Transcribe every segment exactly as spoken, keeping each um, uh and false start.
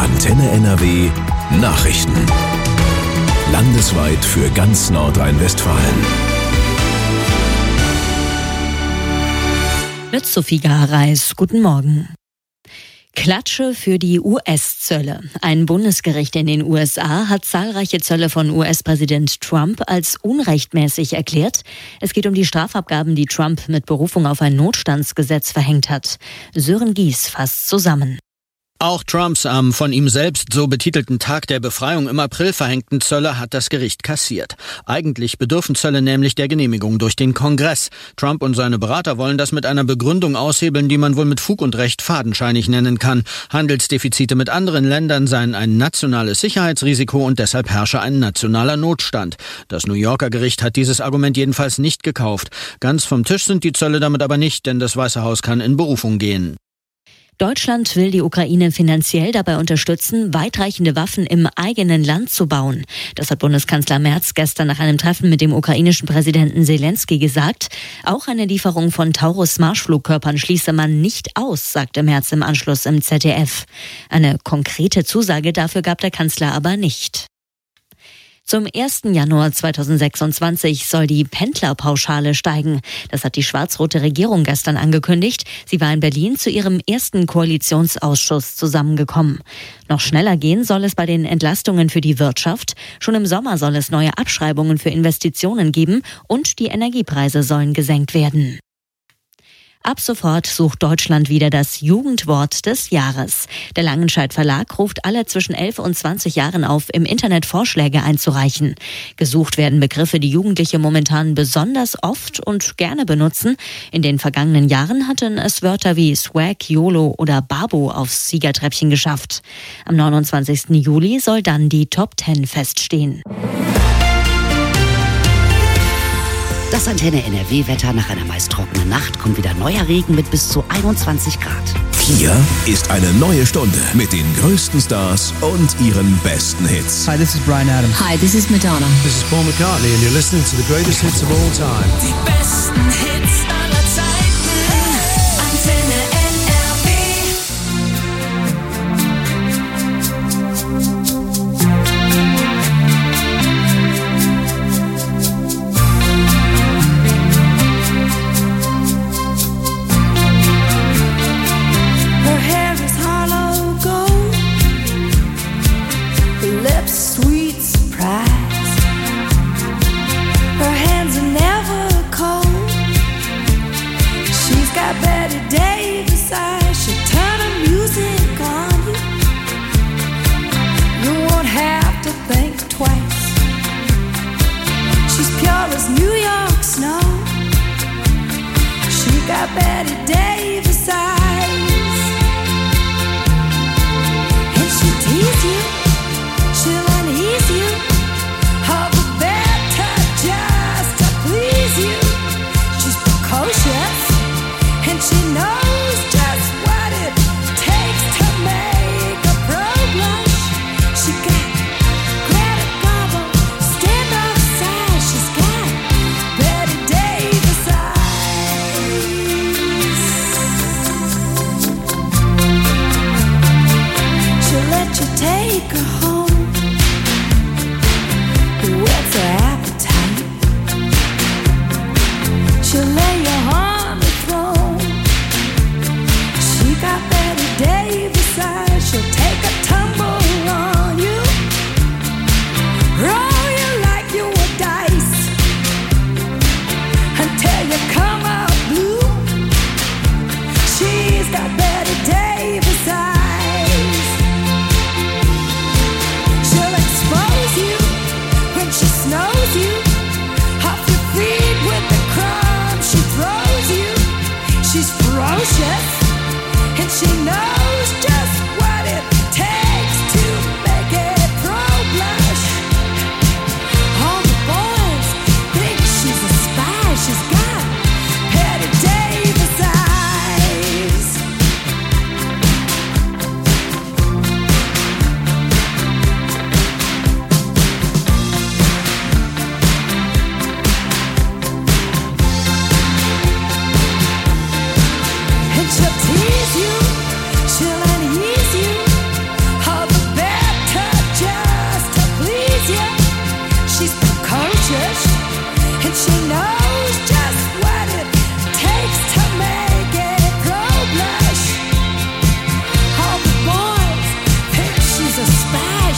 Antenne N R W Nachrichten. Landesweit für ganz Nordrhein-Westfalen. Mit Sophie Gareis. Guten Morgen. Klatsche für die U S-Zölle. Ein Bundesgericht in den U S A hat zahlreiche Zölle von U S-Präsident Trump als unrechtmäßig erklärt. Es geht um die Strafabgaben, die Trump mit Berufung auf ein Notstandsgesetz verhängt hat. Sören Gies fasst zusammen. Auch Trumps am von ihm selbst so betitelten Tag der Befreiung im April verhängten Zölle hat das Gericht kassiert. Eigentlich bedürfen Zölle nämlich der Genehmigung durch den Kongress. Trump und seine Berater wollen das mit einer Begründung aushebeln, die man wohl mit Fug und Recht fadenscheinig nennen kann. Handelsdefizite mit anderen Ländern seien ein nationales Sicherheitsrisiko und deshalb herrsche ein nationaler Notstand. Das New Yorker Gericht hat dieses Argument jedenfalls nicht gekauft. Ganz vom Tisch sind die Zölle damit aber nicht, denn das Weiße Haus kann in Berufung gehen. Deutschland will die Ukraine finanziell dabei unterstützen, weitreichende Waffen im eigenen Land zu bauen. Das hat Bundeskanzler Merz gestern nach einem Treffen mit dem ukrainischen Präsidenten Zelensky gesagt. Auch eine Lieferung von Taurus-Marschflugkörpern schließe man nicht aus, sagte Merz im Anschluss im Z D F. Eine konkrete Zusage dafür gab der Kanzler aber nicht. Zum ersten Januar zweitausendsechsundzwanzig soll die Pendlerpauschale steigen. Das hat die schwarz-rote Regierung gestern angekündigt. Sie war in Berlin zu ihrem ersten Koalitionsausschuss zusammengekommen. Noch schneller gehen soll es bei den Entlastungen für die Wirtschaft. Schon im Sommer soll es neue Abschreibungen für Investitionen geben und die Energiepreise sollen gesenkt werden. Ab sofort sucht Deutschland wieder das Jugendwort des Jahres. Der Langenscheidt Verlag ruft alle zwischen elf und zwanzig Jahren auf, im Internet Vorschläge einzureichen. Gesucht werden Begriffe, die Jugendliche momentan besonders oft und gerne benutzen. In den vergangenen Jahren hatten es Wörter wie Swag, YOLO oder Babo aufs Siegertreppchen geschafft. Am neunundzwanzigsten Juli soll dann die Top Ten feststehen. Das Antenne N R W-Wetter: nach einer meist trockenen Nacht kommt wieder neuer Regen mit bis zu einundzwanzig Grad. Hier ist eine neue Stunde mit den größten Stars und ihren besten Hits. Hi, this is Bryan Adams. Hi, this is Madonna. This is Paul McCartney and you're listening to the greatest hits of all time. Die besten Hits aller Zeiten. Antenne N R W. Her hair is hollow gold, her lips sweet surprise. Her hands are never cold. She's got Betty Davis eyes. She'll turn her music on you. You won't have to think twice. She's pure as New York snow. She got Betty Davis eyes. And she'll tease you, she'll unease you, all the better just to please you. She's precocious, and she knows just what it takes to make a pro blush. She got Greta Garbo, stand-up size. She's got Betty Davis eyes. She'll let you take her home, whet's her appetite. She'll lay you on the throne. She got Betty Davis eyes. She'll take a tumble on you, roll you like you were dice, until you come out blue. She's got Betty Davis eyes.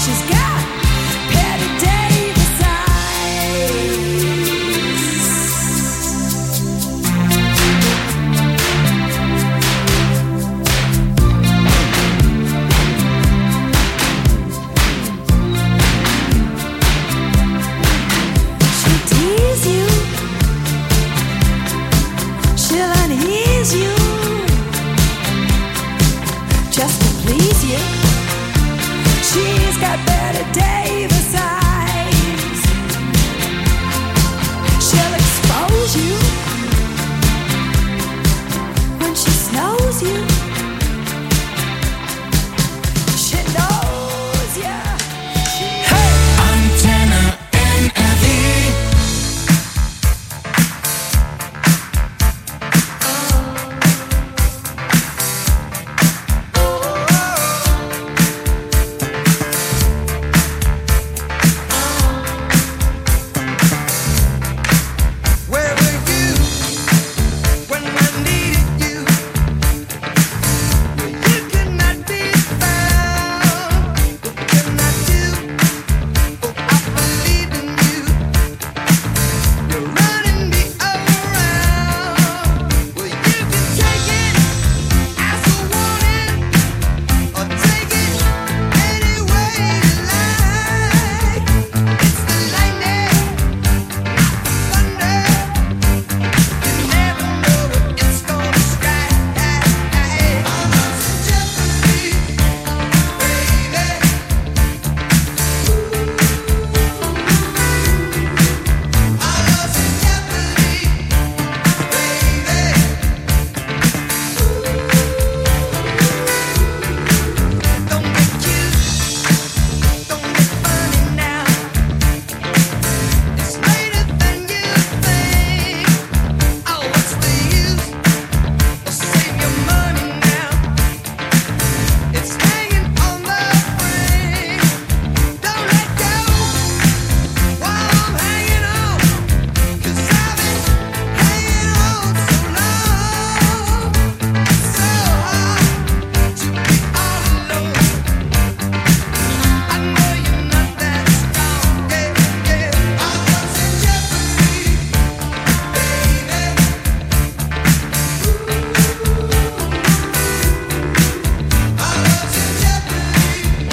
she's got Betty Davis eyes. She'll tease you, she'll unease you, just to please you. She's got Betty Davis eyes. She'll expose you when she snows you. She knows ya. Hey! Antenne N R W. Where were you when I needed you? You could not be found. What can I do? Oh, I believe in you. You're running me around. Well, you can take it as a warning, or take it any way you like. It's the lightning, thunder. You never know what it's gonna strike. Our love's in jeopardy, baby. Our love's in jeopardy, baby. Don't get cute, don't get funny now. It's later than you think. Oh, what's the use? Well, save your money now. It's hanging on the ring. Don't let go while I'm hanging on, 'cause I've been hanging on so long. It's so hard to be all alone. I know you're not that strong, yeah, yeah. Our love's in jeopardy, baby. Our love's in jeopardy,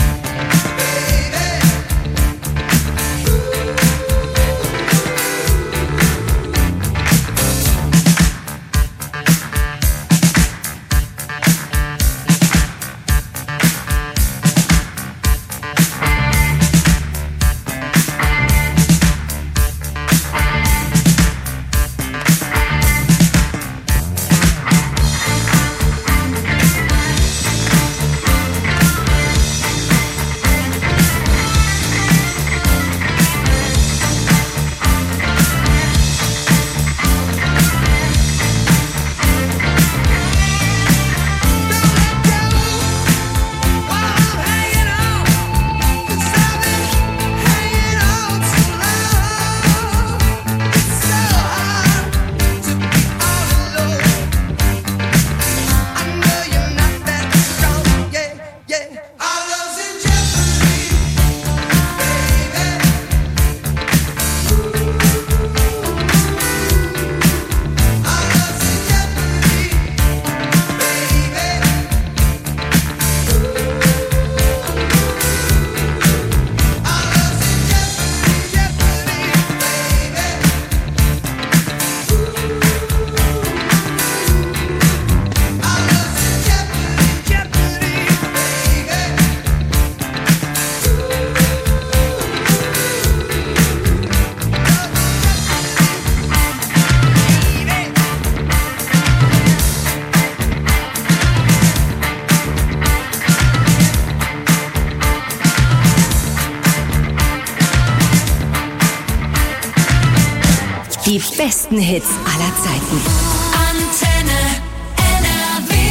Die besten Hits aller Zeiten. Antenne N R W.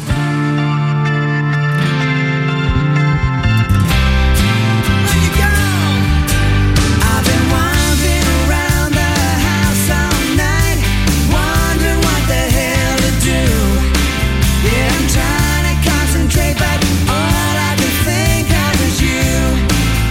I've been wandering around the house all night, wondering what the hell to do. Yeah, I'm trying to concentrate, but all I can think of is you.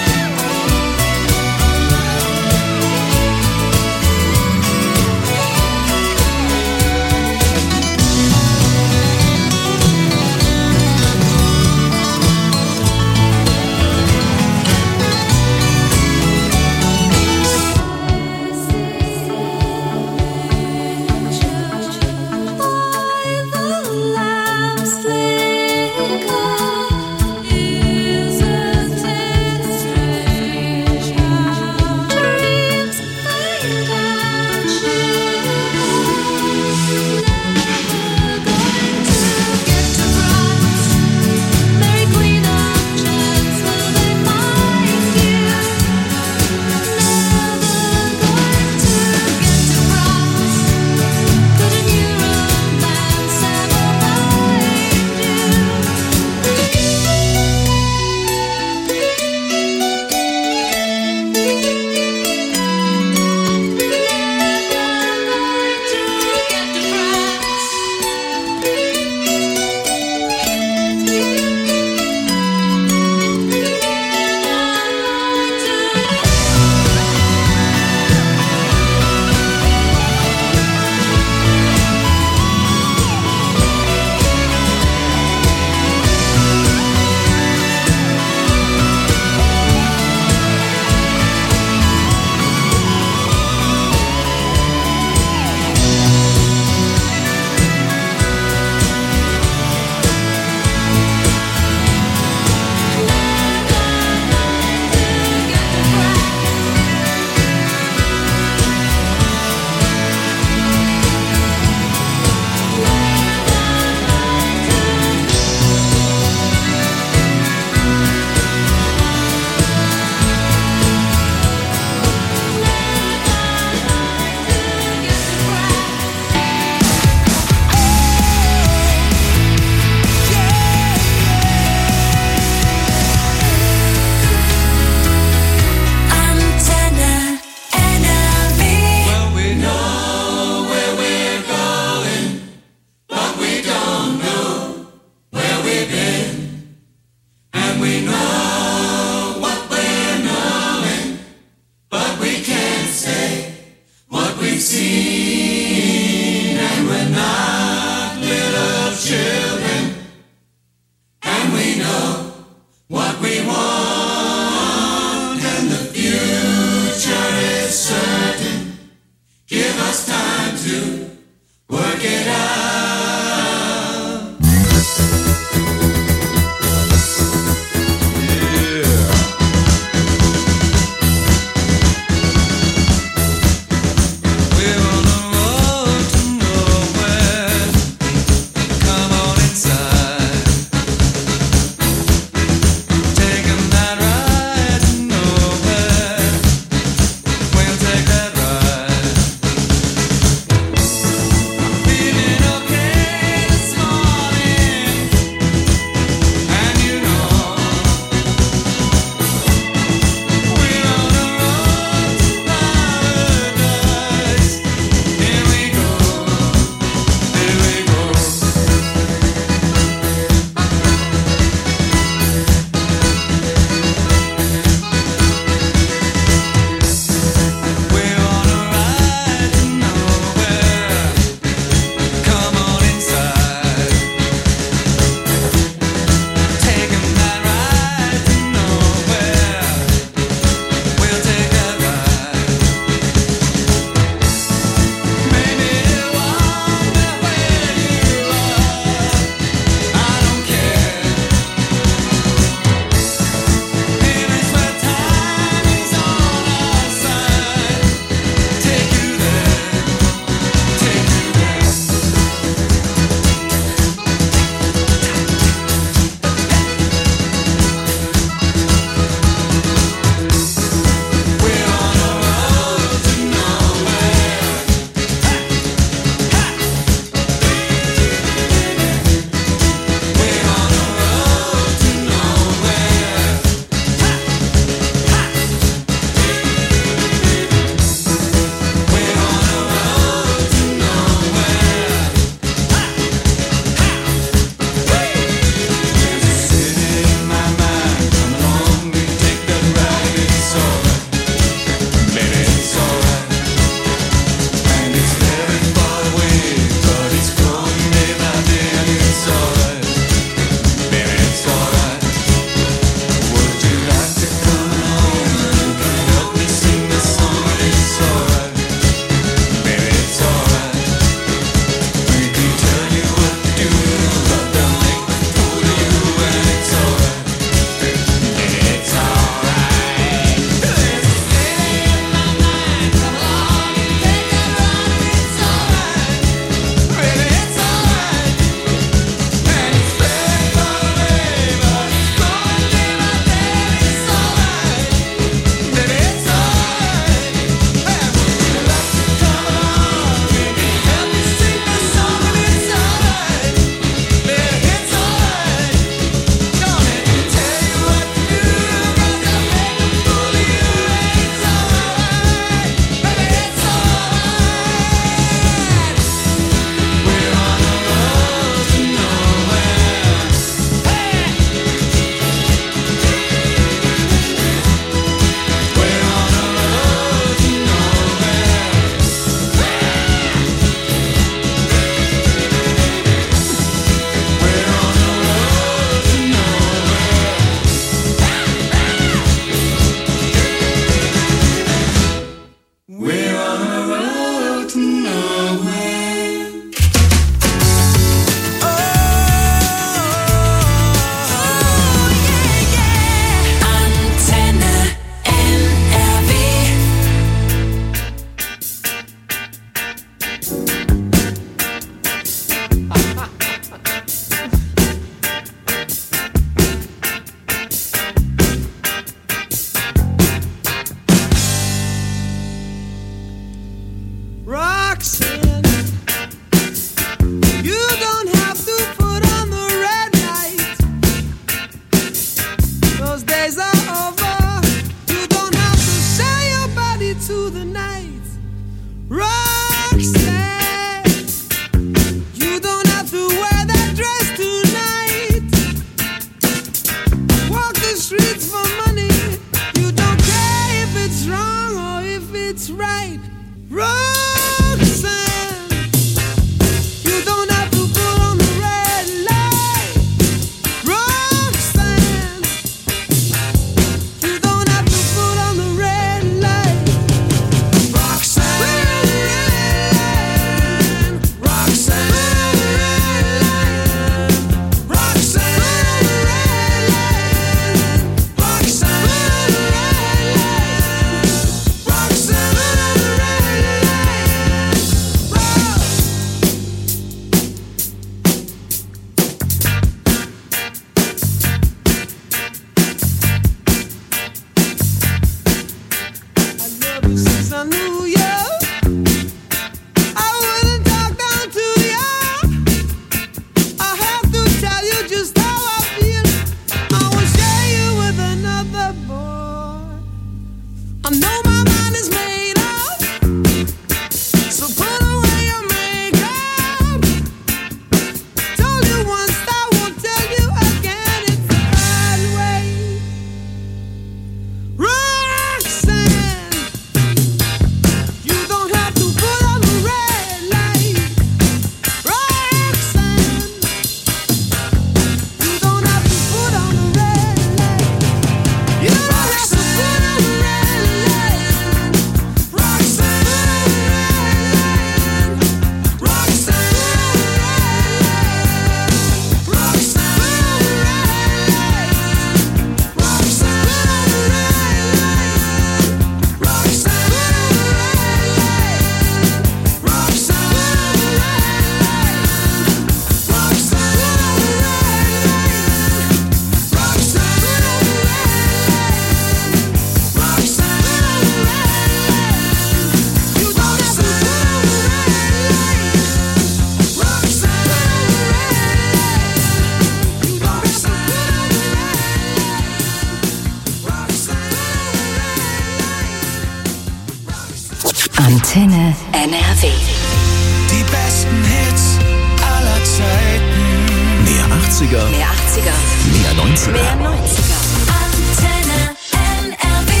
Antenne N R W. Die besten Hits aller Zeiten. Mehr achtziger, Mehr achtziger, mehr neunziger. mehr neunziger. Antenne N R W.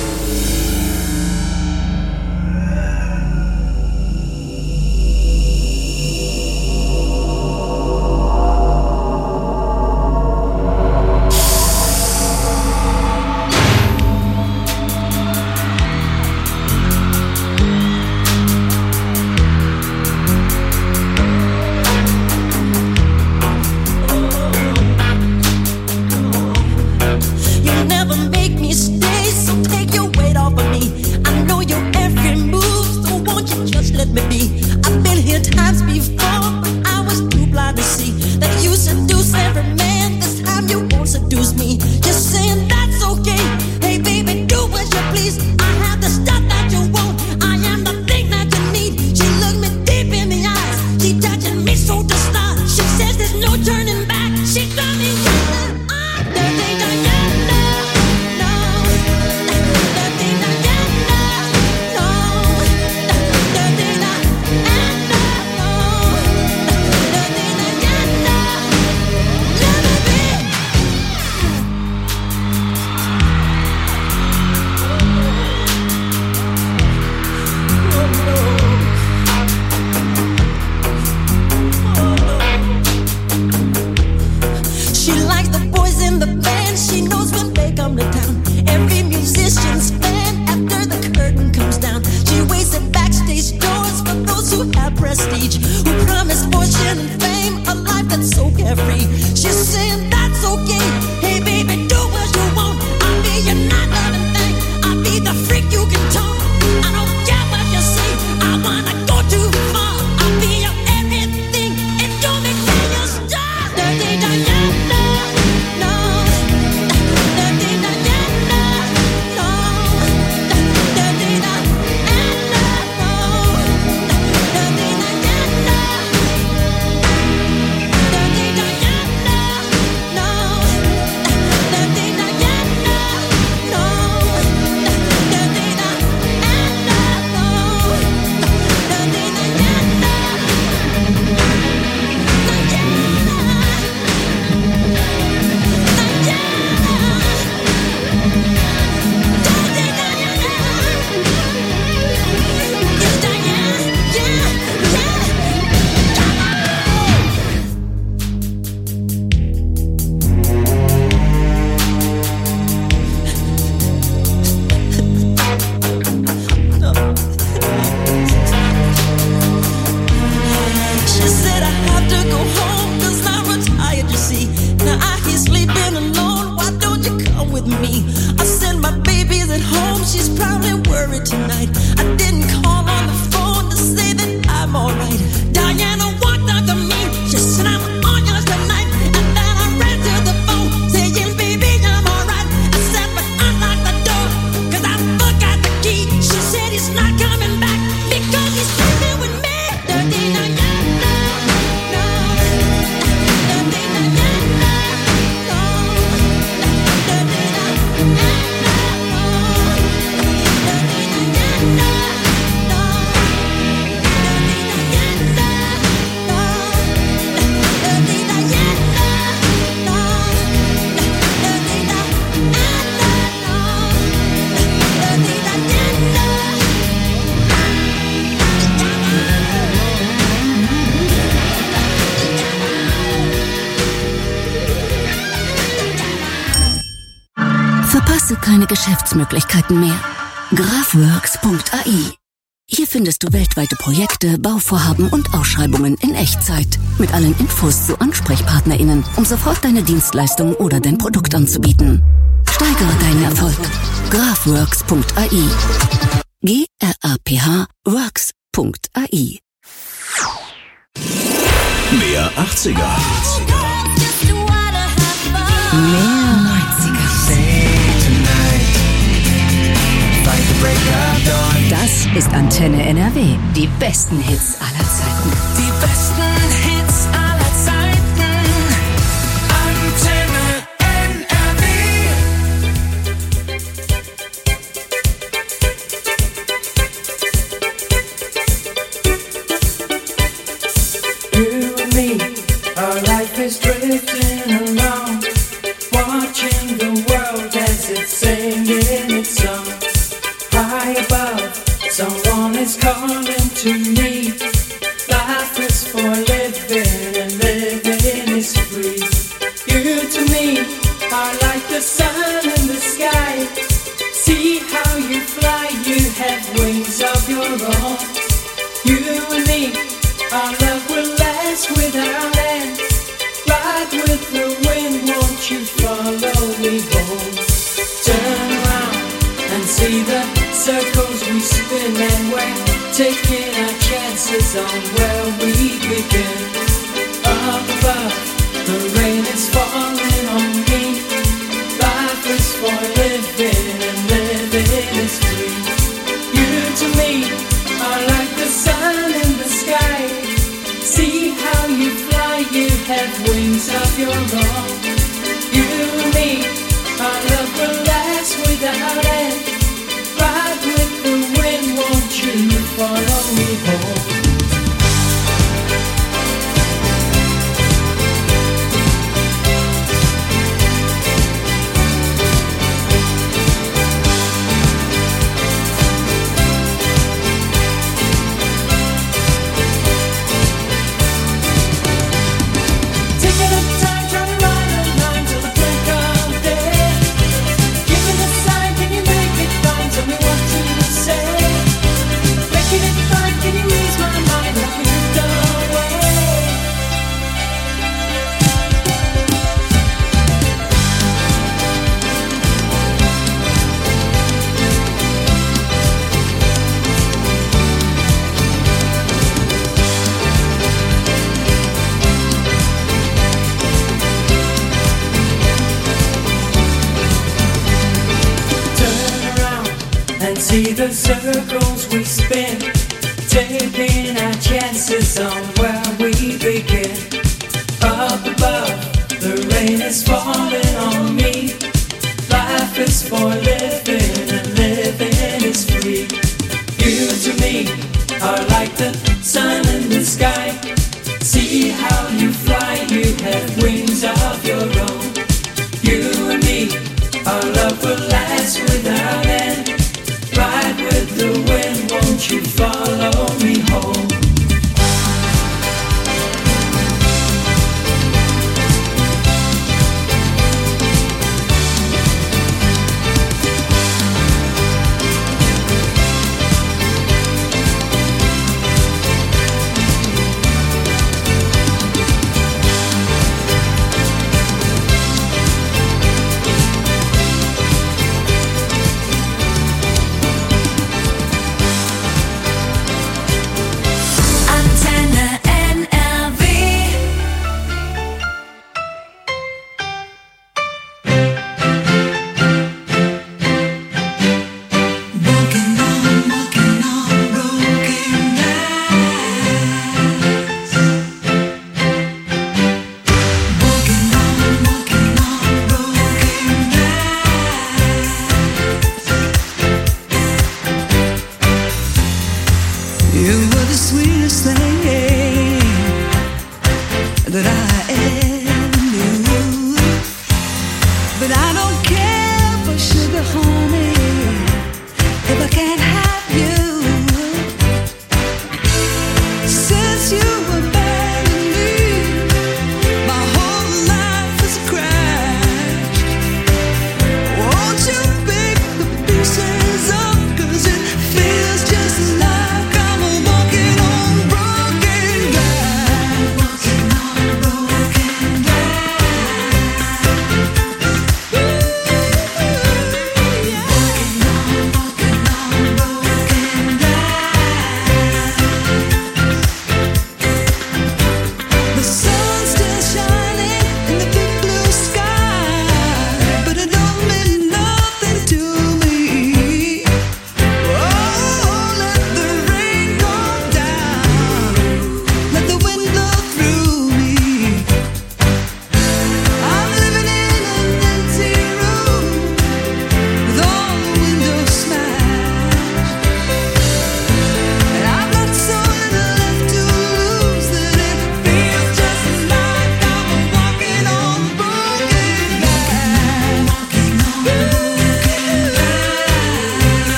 You never make me stay, so take your weight off of me. I know your every move, so won't you just let me be? I've been here times before, but I was too blind to see that you seduce every man. This time you won't seduce me. Just saying that's okay. Hey baby, do as you please. I have the stuff that you want. I am the thing that you need. She looked me deep in the eyes. She touching me so to start. She says there's no turning back. She got me. She likes the boys in the band. She knows when they come to town. Every musician's fan after the curtain comes down. She waits at backstage doors for those who have prestige, who promise fortune and fame, a life that's so carefree. She's saying that's okay. Hey baby, do what you want. I'll be your night loving thing. I'll be the freak you can talk. I don't care what you say. I wanna go too far. I'll be your everything. And don't make me your star. Dirty Diana. She said I have to go home, cause I'm retired, you see. Now I hear sleeping alone, why don't you come with me? I said my baby's at home, she's probably worried tonight. I didn't call on the phone to say that I'm alright. Diana walked up to me, she said I'm on yours tonight. And then I ran to the phone, saying baby I'm alright. I said but unlock the door, cause I forgot the key. She said he's not coming back, because he's sleeping with me. Dirty Diana. Verpasse keine Geschäftsmöglichkeiten mehr. Graphworks punkt A I. Hier findest du weltweite Projekte, Bauvorhaben und Ausschreibungen in Echtzeit. Mit allen Infos zu AnsprechpartnerInnen, um sofort deine Dienstleistung oder dein Produkt anzubieten. Steigere deinen Erfolg. Graphworks punkt A I. G R A P H Works punkt A I. Mehr achtziger, Mehr neunziger. Das ist Antenne N R W. Die besten Hits aller Zeiten. Die besten Hits aller Zeiten. Antenne N R W. all. You and me, our love will last without end. Ride with the wind, won't you follow me home? Turn around and see the circles we spin, and we're taking our chances on where we begin. Up above, the rain is falling on me. Life is for living, and living is free. You to me are like the sun in the sky. See how you fly, you have wings of your own. You and me, our love will last without end. Ride with the wind, won't you follow me home? Taking up time, trying to ride a line till the break of day. Giving a sign, can you make it fine? Tell me what to say. Making it fine, can you ease my mind like you've done away? Turn around and see the circles we spin, taking our chances on where we begin. Up above, the rain is falling on me. Life is for living, and living is free. You to me are like the sun in the sky. See how you fly, you have wings of your own. You and me, our love will last without end. Ride with the wind, won't you follow me home?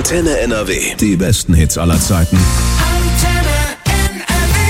Antenne N R W. Die besten Hits aller Zeiten. Antenne N R W.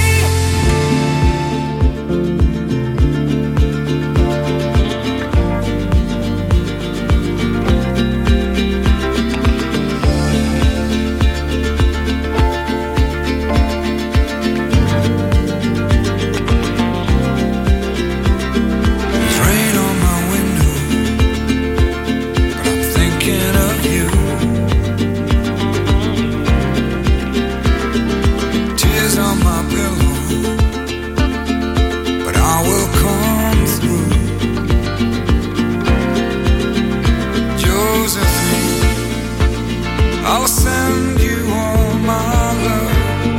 I'll send you all my love,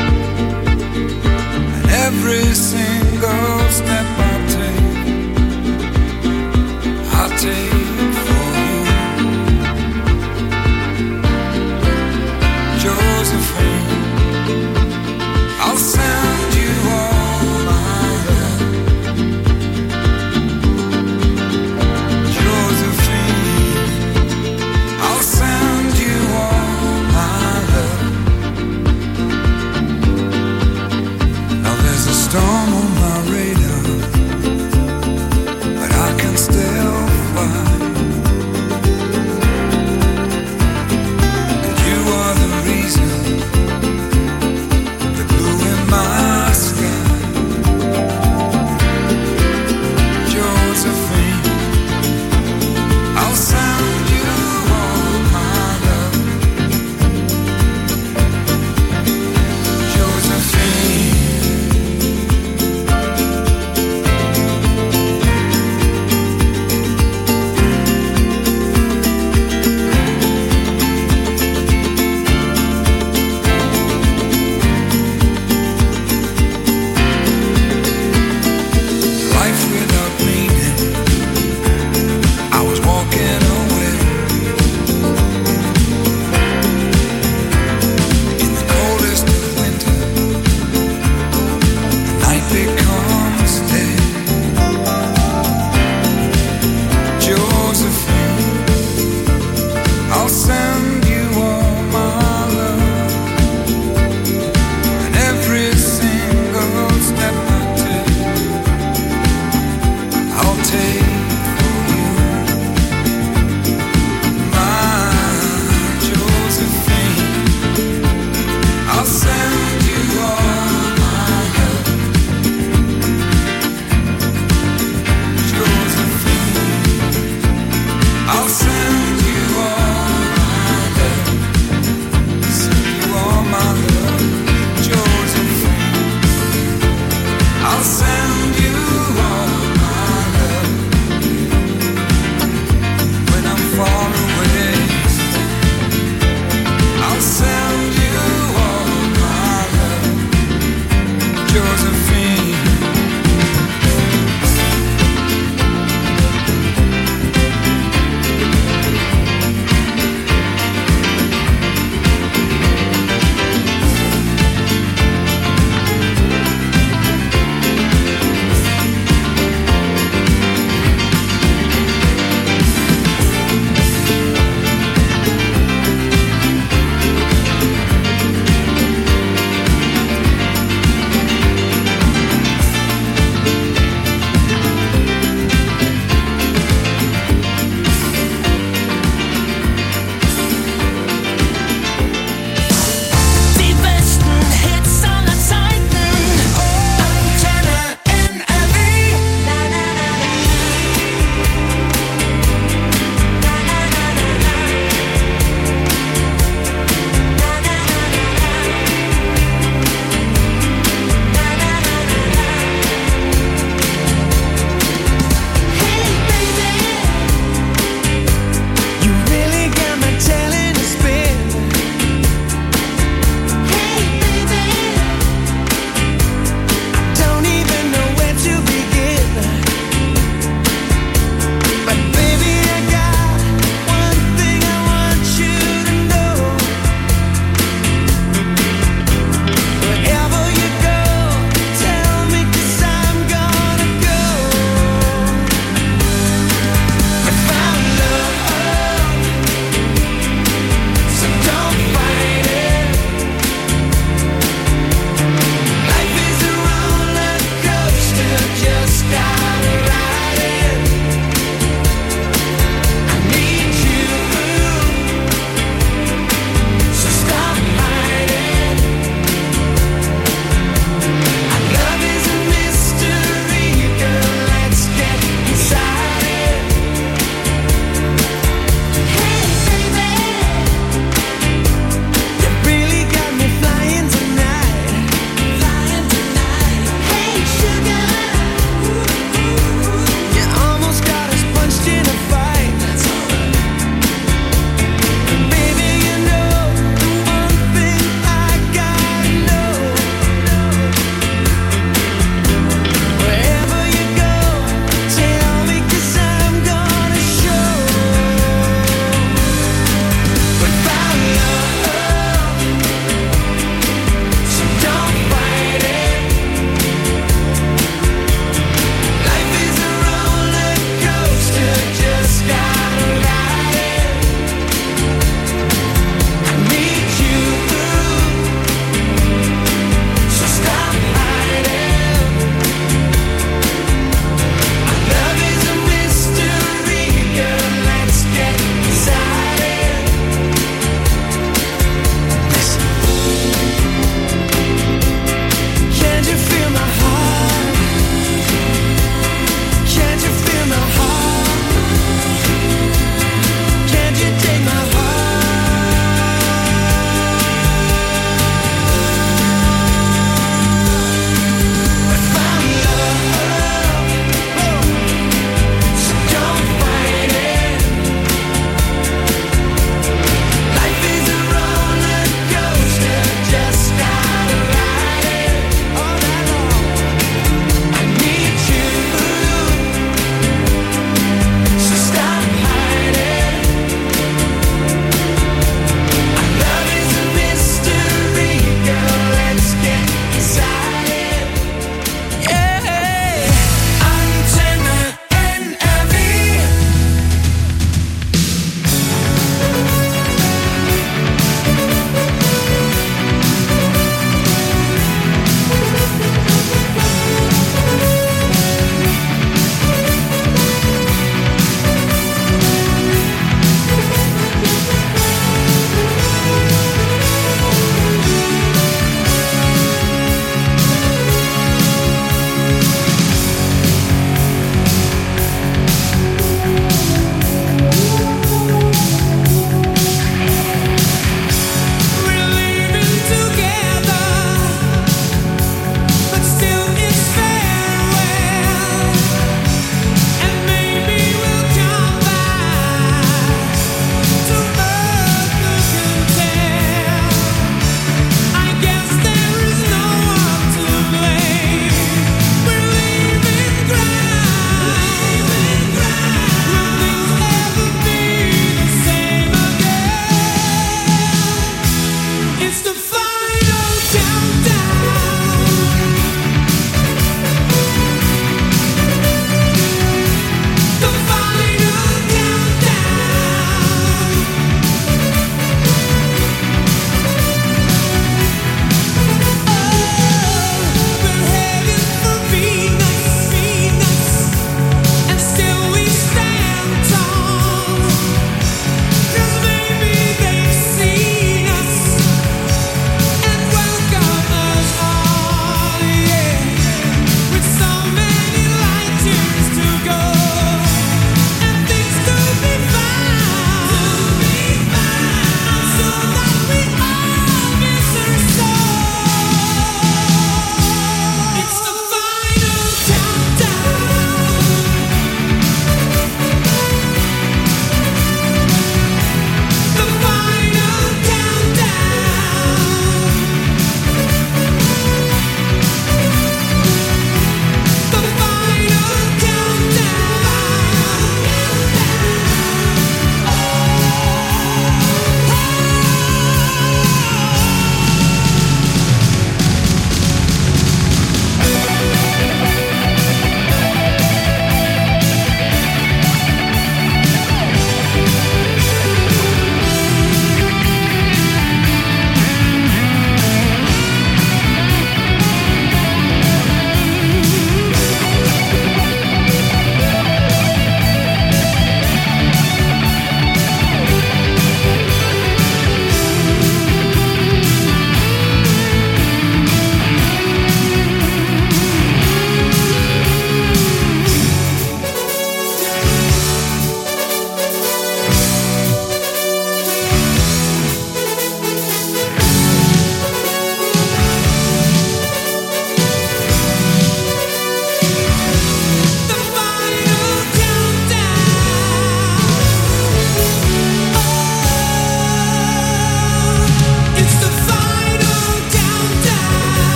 and every single step I take, I take for you. Josephine, I'll send you all my love. Josephine, I'll send you all my love. Now there's a storm on my radar, but I can still fly.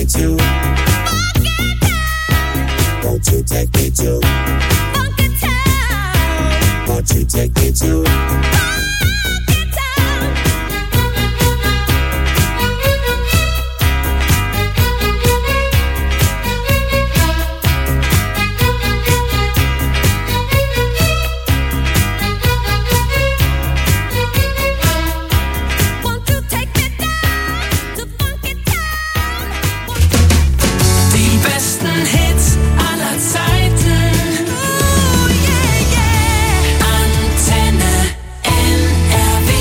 me to Funky Town? Won't you take me to Funky Town? Won't you take me to Funky Town? Won't you take me down to Funky Town? Die besten Hits aller Zeiten. Oh yeah, yeah. Antenne N R W.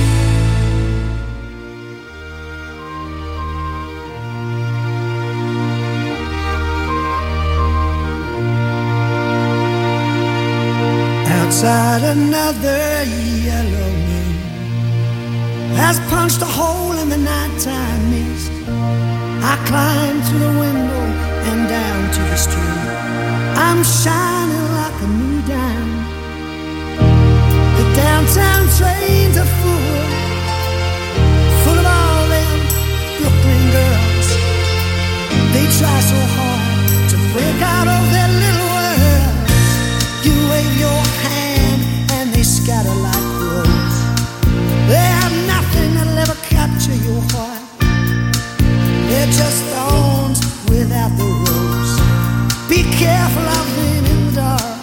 Outside another yellow moon has punched a hole in the nighttime mist. I climb to the window and down to the street. I'm shining like a new dime. The downtown trains are full, full of all them Brooklyn girls. They try so hard to break out of their little world. You wave your hand and they scatter like crows. They have nothing that'll ever capture your heart. They're just thorns without the rose. Be careful of them in the dark.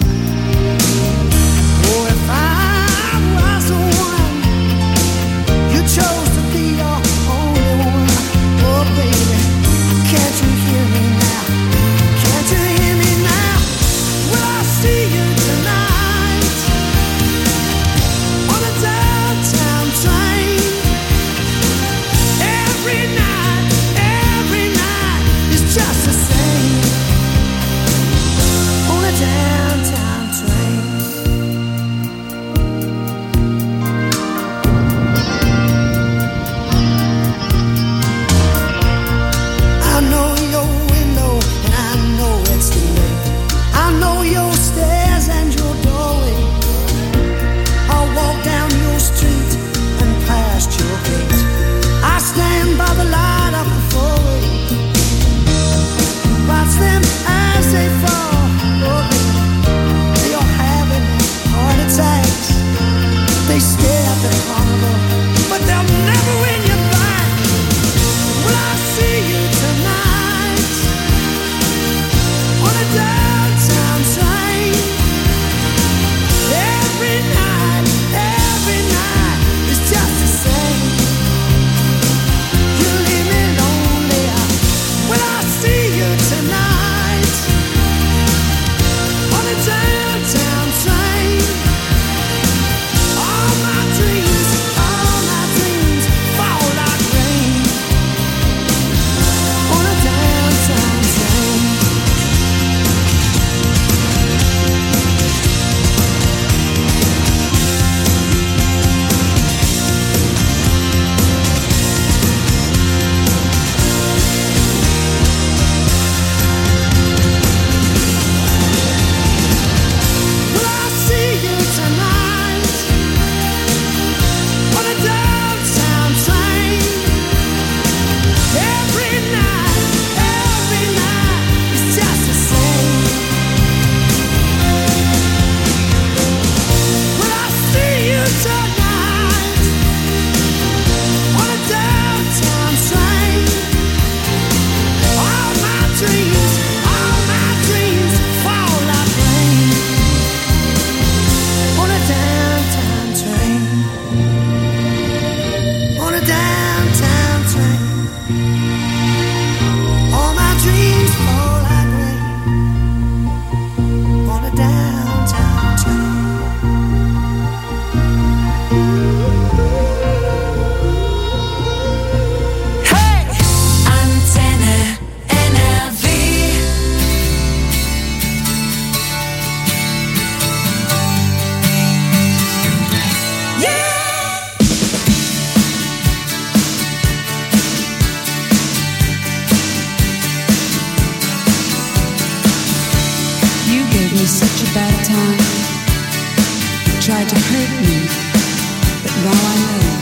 Oh, if I was the one you chose to be your only one. Oh, baby, can't you hear me now? Can't you hear me now? Will I see you tonight on a downtown train? Every night, every night is just the same on a downtown train. I know your window and I know it's too late. I know your stairs and your doorway. I'll walk down your street and past your gate. I stand by the light of the four-way, watch them as they fall. Oh, baby, they are having heart attacks. They stare at the carnival, but they'll never win you back. Will I see you tonight on a downtown train? Every night, every night is just the same. You leave me lonely. Will I see you tonight on a downtown train? All my dreams, all my dreams fall like rain on a downtown train. Will I see you tonight on a downtown train? Every night, every night is just the same. Will I see you tonight on a downtown train? All my dreams, all my dreams fall like rain on a downtown train. On a downtown train. All my dreams fall like rain on a downtown train. Hey! Antenne N R W. You gave me such a bad time. You tried to hurt me, but now I know